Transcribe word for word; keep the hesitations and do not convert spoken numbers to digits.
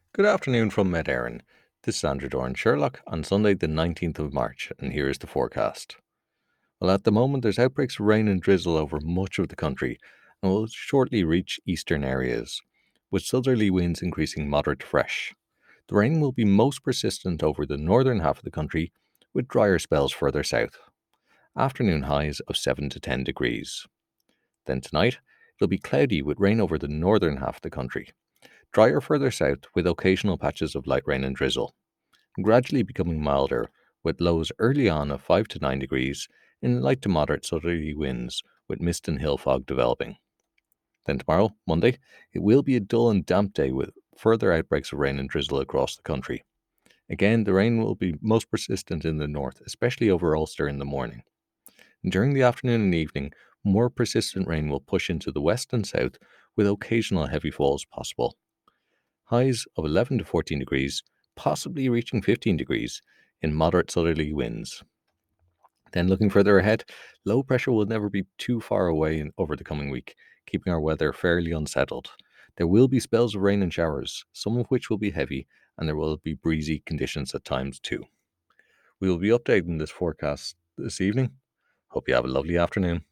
Good afternoon from Med Erin. This is Andrew Doran Sherlock on Sunday, the nineteenth of March, and here is the forecast. Well, at the moment, there's outbreaks of rain and drizzle over much of the country and will shortly reach eastern areas, with southerly winds increasing moderate to fresh. The rain will be most persistent over the northern half of the country, with drier spells further south. Afternoon highs of seven to ten degrees. Then tonight, it'll be cloudy with rain over the northern half of the country. Drier further south with occasional patches of light rain and drizzle, gradually becoming milder with lows early on of five to nine degrees in light to moderate southerly winds with mist and hill fog developing. Then tomorrow, Monday, it will be a dull and damp day with further outbreaks of rain and drizzle across the country. Again, the rain will be most persistent in the north, especially over Ulster in the morning. During the afternoon and evening, more persistent rain will push into the west and south with occasional heavy falls possible. Highs of eleven to fourteen degrees, possibly reaching fifteen degrees in moderate southerly winds. Then looking further ahead, low pressure will never be too far away in, over the coming week, keeping our weather fairly unsettled. There will be spells of rain and showers, some of which will be heavy, and there will be breezy conditions at times too. We will be updating this forecast this evening. Hope you have a lovely afternoon.